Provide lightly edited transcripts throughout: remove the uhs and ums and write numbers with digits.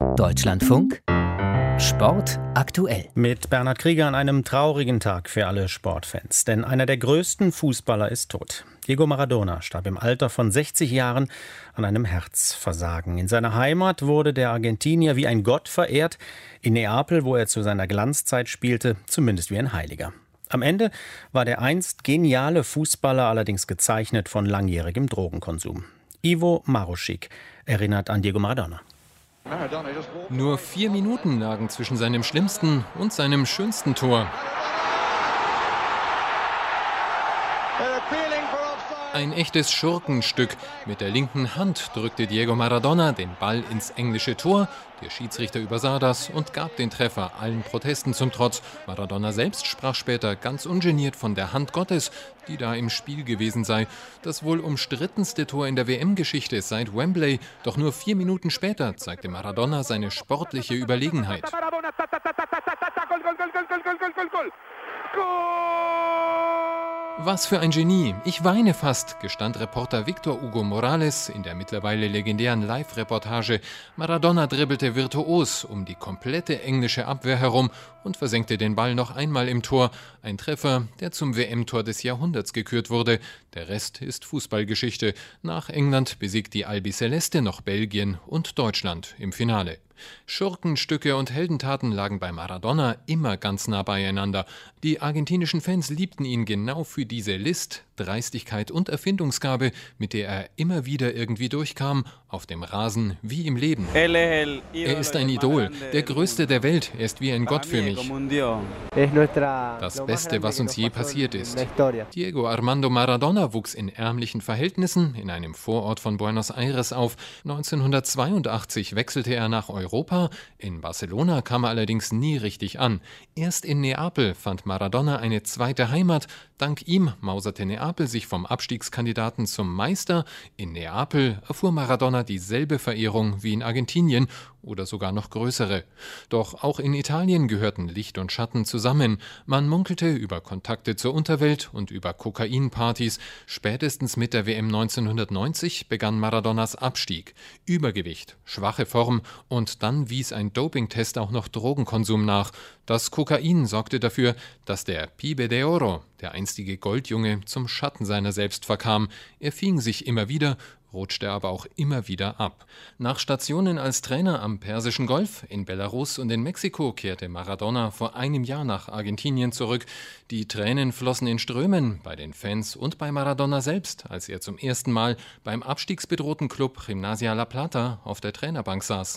Deutschlandfunk Sport aktuell. Mit Bernhard Krieger an einem traurigen Tag für alle Sportfans. Denn einer der größten Fußballer ist tot. Diego Maradona starb im Alter von 60 Jahren an einem Herzversagen. In seiner Heimat wurde der Argentinier wie ein Gott verehrt. In Neapel, wo er zu seiner Glanzzeit spielte, zumindest wie ein Heiliger. Am Ende war der einst geniale Fußballer allerdings gezeichnet von langjährigem Drogenkonsum. Ivo Marušić erinnert an Diego Maradona. Nur 4 Minuten lagen zwischen seinem schlimmsten und seinem schönsten Tor. Ein echtes Schurkenstück. Mit der linken Hand drückte Diego Maradona den Ball ins englische Tor. Der Schiedsrichter übersah das und gab den Treffer allen Protesten zum Trotz. Maradona selbst sprach später ganz ungeniert von der Hand Gottes, die da im Spiel gewesen sei. Das wohl umstrittenste Tor in der WM-Geschichte seit Wembley. Doch nur 4 Minuten später zeigte Maradona seine sportliche Überlegenheit. Was für ein Genie. Ich weine fast, gestand Reporter Victor Hugo Morales in der mittlerweile legendären Live-Reportage. Maradona dribbelte virtuos um die komplette englische Abwehr herum und versenkte den Ball noch einmal im Tor. Ein Treffer, der zum WM-Tor des Jahrhunderts gekürt wurde. Der Rest ist Fußballgeschichte. Nach England besiegt die Albiceleste noch Belgien und Deutschland im Finale. Schurkenstücke und Heldentaten lagen bei Maradona immer ganz nah beieinander. Die argentinischen Fans liebten ihn genau für diese List, Dreistigkeit und Erfindungsgabe, mit der er immer wieder irgendwie durchkam, auf dem Rasen wie im Leben. Er ist ein Idol, der Größte der Welt, er ist wie ein Gott für mich. Das Beste, was uns je passiert ist. Diego Armando Maradona wuchs in ärmlichen Verhältnissen in einem Vorort von Buenos Aires auf. 1982 wechselte er nach Europa. In Barcelona kam er allerdings nie richtig an. Erst in Neapel fand Maradona eine zweite Heimat. Dank ihm mauserte Neapel sich vom Abstiegskandidaten zum Meister. In Neapel erfuhr Maradona dieselbe Verehrung wie in Argentinien oder sogar noch größere. Doch auch in Italien gehörten Licht und Schatten zusammen. Man munkelte über Kontakte zur Unterwelt und über Kokainpartys. Spätestens mit der WM 1990 begann Maradonas Abstieg. Übergewicht, schwache Form und dann wies ein Dopingtest auch noch Drogenkonsum nach. Das Kokain sorgte dafür, dass der Pibe de Oro, der einstige Goldjunge, zum Schatten seiner selbst verkam. Er fing sich immer wieder, rutschte aber auch immer wieder ab. Nach Stationen als Trainer am Persischen Golf, in Belarus und in Mexiko kehrte Maradona vor einem Jahr nach Argentinien zurück. Die Tränen flossen in Strömen bei den Fans und bei Maradona selbst, als er zum ersten Mal beim abstiegsbedrohten Club Gimnasia La Plata auf der Trainerbank saß.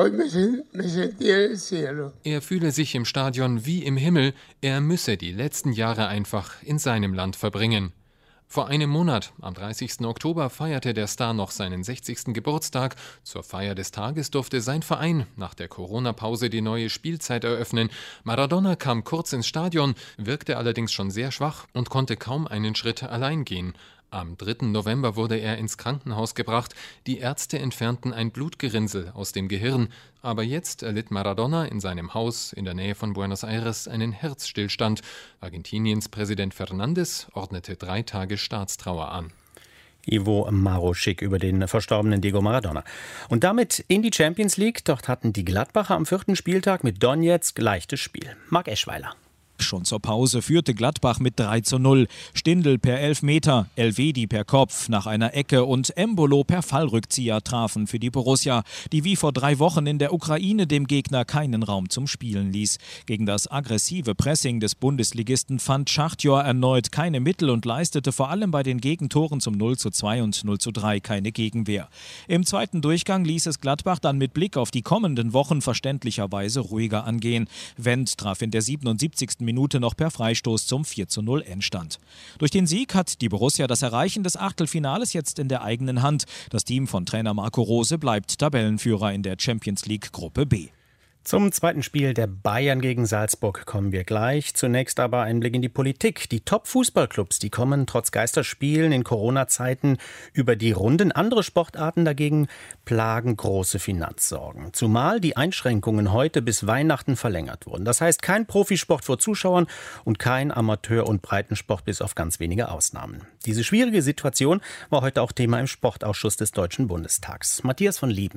Er fühle sich im Stadion wie im Himmel, er müsse die letzten Jahre einfach in seinem Land verbringen. Vor einem Monat, am 30. Oktober, feierte der Star noch seinen 60. Geburtstag. Zur Feier des Tages durfte sein Verein nach der Corona-Pause die neue Spielzeit eröffnen. Maradona kam kurz ins Stadion, wirkte allerdings schon sehr schwach und konnte kaum einen Schritt allein gehen. Am 3. November wurde er ins Krankenhaus gebracht. Die Ärzte entfernten ein Blutgerinnsel aus dem Gehirn. Aber jetzt erlitt Maradona in seinem Haus in der Nähe von Buenos Aires einen Herzstillstand. Argentiniens Präsident Fernández ordnete 3 Tage Staatstrauer an. Ivo Marušić über den verstorbenen Diego Maradona. Und damit in die Champions League. Dort hatten die Gladbacher am 4. Spieltag mit Donetsk leichtes Spiel. Marc Eschweiler. Schon zur Pause führte Gladbach mit 3:0. Stindl per Elfmeter, Elvedi per Kopf nach einer Ecke und Embolo per Fallrückzieher trafen für die Borussia, die wie vor 3 Wochen in der Ukraine dem Gegner keinen Raum zum Spielen ließ. Gegen das aggressive Pressing des Bundesligisten fand Schachtjor erneut keine Mittel und leistete vor allem bei den Gegentoren zum 0:2 und 0:3 keine Gegenwehr. Im zweiten Durchgang ließ es Gladbach dann mit Blick auf die kommenden Wochen verständlicherweise ruhiger angehen. Wendt traf in der 77. Minute noch per Freistoß zum 4:0 Endstand. Durch den Sieg hat die Borussia das Erreichen des Achtelfinales jetzt in der eigenen Hand. Das Team von Trainer Marco Rose bleibt Tabellenführer in der Champions League Gruppe B. Zum zweiten Spiel der Bayern gegen Salzburg kommen wir gleich. Zunächst aber ein Blick in die Politik. Die Top-Fußballclubs, die kommen trotz Geisterspielen in Corona-Zeiten über die Runden. Andere Sportarten dagegen plagen große Finanzsorgen. Zumal die Einschränkungen heute bis Weihnachten verlängert wurden. Das heißt, kein Profisport vor Zuschauern und kein Amateur- und Breitensport bis auf ganz wenige Ausnahmen. Diese schwierige Situation war heute auch Thema im Sportausschuss des Deutschen Bundestags. Matthias von Lieben.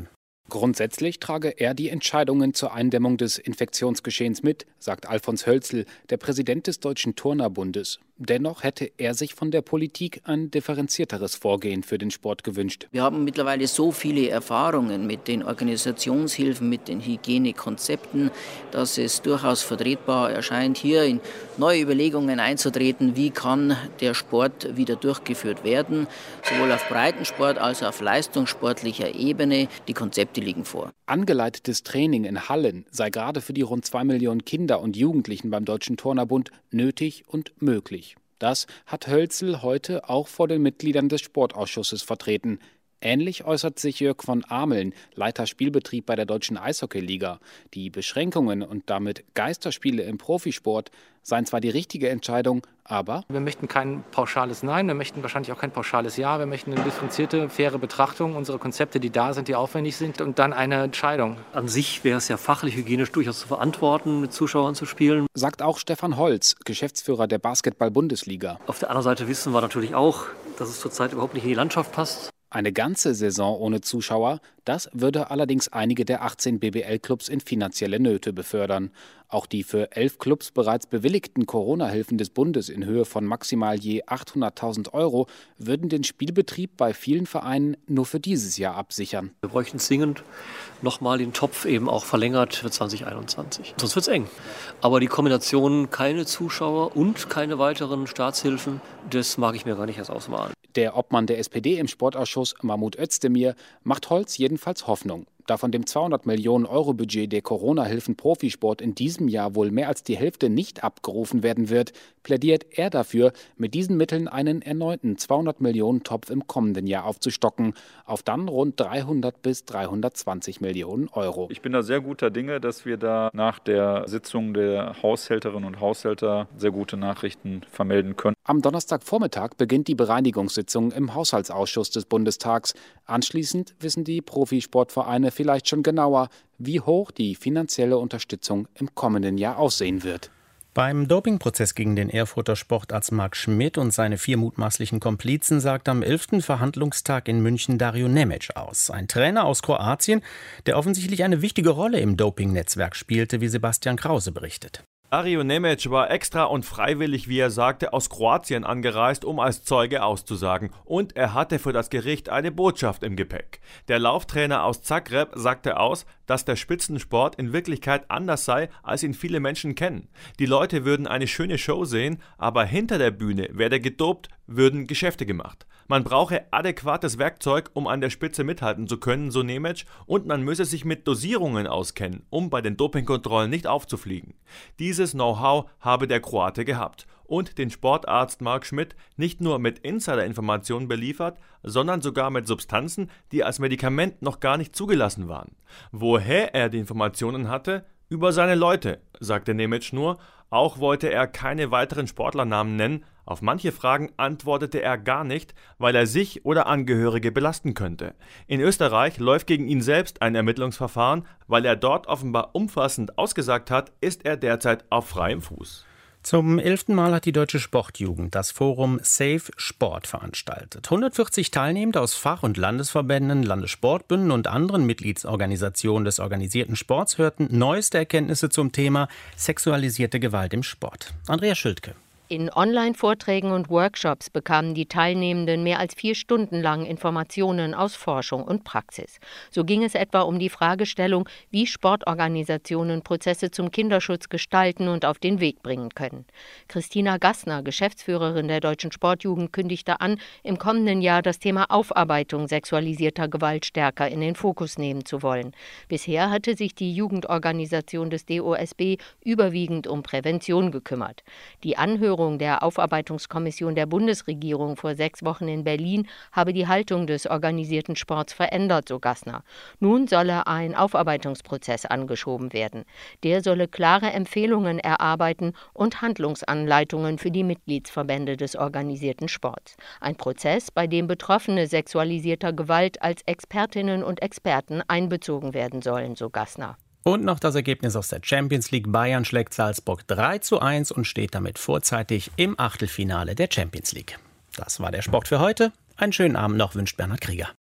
Grundsätzlich trage er die Entscheidungen zur Eindämmung des Infektionsgeschehens mit, sagt Alfons Hölzl, der Präsident des Deutschen Turnerbundes. Dennoch hätte er sich von der Politik ein differenzierteres Vorgehen für den Sport gewünscht. Wir haben mittlerweile so viele Erfahrungen mit den Organisationshilfen, mit den Hygienekonzepten, dass es durchaus vertretbar erscheint, hier in neue Überlegungen einzutreten, wie kann der Sport wieder durchgeführt werden, sowohl auf Breitensport als auch auf leistungssportlicher Ebene. Die Konzepte liegen vor. Angeleitetes Training in Hallen sei gerade für die rund 2 Millionen Kinder und Jugendlichen beim Deutschen Turnerbund nötig und möglich. Das hat Hölzl heute auch vor den Mitgliedern des Sportausschusses vertreten. Ähnlich äußert sich Jörg von Ameln, Leiter Spielbetrieb bei der Deutschen Eishockeyliga. Die Beschränkungen und damit Geisterspiele im Profisport seien zwar die richtige Entscheidung, aber wir möchten kein pauschales Nein, wir möchten wahrscheinlich auch kein pauschales Ja. Wir möchten eine differenzierte, faire Betrachtung unserer Konzepte, die da sind, die aufwendig sind und dann eine Entscheidung. An sich wäre es ja fachlich, hygienisch durchaus zu verantworten, mit Zuschauern zu spielen. Sagt auch Stefan Holz, Geschäftsführer der Basketball-Bundesliga. Auf der anderen Seite wissen wir natürlich auch, dass es zurzeit überhaupt nicht in die Landschaft passt. Eine ganze Saison ohne Zuschauer, das würde allerdings einige der 18 BBL-Clubs in finanzielle Nöte befördern. Auch die für 11 Clubs bereits bewilligten Corona-Hilfen des Bundes in Höhe von maximal je 800.000 € würden den Spielbetrieb bei vielen Vereinen nur für dieses Jahr absichern. Wir bräuchten zwingend nochmal den Topf eben auch verlängert für 2021. Sonst wird es eng. Aber die Kombination keine Zuschauer und keine weiteren Staatshilfen, das mag ich mir gar nicht erst ausmalen. Der Obmann der SPD im Sportausschuss, Mahmoud Özdemir, macht Holz jedenfalls Hoffnung. Da von dem 200 Millionen € Budget der Corona-Hilfen Profisport in diesem Jahr wohl mehr als die Hälfte nicht abgerufen werden wird, plädiert er dafür, mit diesen Mitteln einen erneuten 200 Millionen Topf im kommenden Jahr aufzustocken, auf dann rund 300 bis 320 Millionen €. Ich bin da sehr guter Dinge, dass wir da nach der Sitzung der Haushälterinnen und Haushälter sehr gute Nachrichten vermelden können. Am Donnerstagvormittag beginnt die Bereinigungssitzung im Haushaltsausschuss des Bundestags. Anschließend wissen die Profisportvereine vielleicht schon genauer, wie hoch die finanzielle Unterstützung im kommenden Jahr aussehen wird. Beim Dopingprozess gegen den Erfurter Sportarzt Marc Schmidt und seine 4 mutmaßlichen Komplizen sagt am 11. Verhandlungstag in München Dario Nemec aus. Ein Trainer aus Kroatien, der offensichtlich eine wichtige Rolle im Dopingnetzwerk spielte, wie Sebastian Krause berichtet. Dario Nemec war extra und freiwillig, wie er sagte, aus Kroatien angereist, um als Zeuge auszusagen. Und er hatte für das Gericht eine Botschaft im Gepäck. Der Lauftrainer aus Zagreb sagte aus, dass der Spitzensport in Wirklichkeit anders sei, als ihn viele Menschen kennen. Die Leute würden eine schöne Show sehen, aber hinter der Bühne werde gedopt, würden Geschäfte gemacht. Man brauche adäquates Werkzeug, um an der Spitze mithalten zu können, so Nemec, und man müsse sich mit Dosierungen auskennen, um bei den Dopingkontrollen nicht aufzufliegen. Dieses Know-how habe der Kroate gehabt und den Sportarzt Marc Schmidt nicht nur mit Insider-Informationen beliefert, sondern sogar mit Substanzen, die als Medikament noch gar nicht zugelassen waren. Woher er die Informationen hatte? Über seine Leute, sagte Nemec nur. Auch wollte er keine weiteren Sportlernamen nennen. Auf manche Fragen antwortete er gar nicht, weil er sich oder Angehörige belasten könnte. In Österreich läuft gegen ihn selbst ein Ermittlungsverfahren. Weil er dort offenbar umfassend ausgesagt hat, ist er derzeit auf freiem Fuß. Zum 11. Mal hat die Deutsche Sportjugend das Forum Safe Sport veranstaltet. 140 Teilnehmende aus Fach- und Landesverbänden, Landessportbünden und anderen Mitgliedsorganisationen des organisierten Sports hörten neueste Erkenntnisse zum Thema sexualisierte Gewalt im Sport. Andrea Schildke. In Online-Vorträgen und Workshops bekamen die Teilnehmenden mehr als 4 Stunden lang Informationen aus Forschung und Praxis. So ging es etwa um die Fragestellung, wie Sportorganisationen Prozesse zum Kinderschutz gestalten und auf den Weg bringen können. Christina Gassner, Geschäftsführerin der Deutschen Sportjugend, kündigte an, im kommenden Jahr das Thema Aufarbeitung sexualisierter Gewalt stärker in den Fokus nehmen zu wollen. Bisher hatte sich die Jugendorganisation des DOSB überwiegend um Prävention gekümmert. Die Anhörung der Aufarbeitungskommission der Bundesregierung vor 6 Wochen in Berlin habe die Haltung des organisierten Sports verändert, so Gassner. Nun solle ein Aufarbeitungsprozess angeschoben werden. Der solle klare Empfehlungen erarbeiten und Handlungsanleitungen für die Mitgliedsverbände des organisierten Sports. Ein Prozess, bei dem Betroffene sexualisierter Gewalt als Expertinnen und Experten einbezogen werden sollen, so Gassner. Und noch das Ergebnis aus der Champions League. Bayern schlägt Salzburg 3:1 und steht damit vorzeitig im Achtelfinale der Champions League. Das war der Sport für heute. Einen schönen Abend noch, wünscht Bernhard Krieger.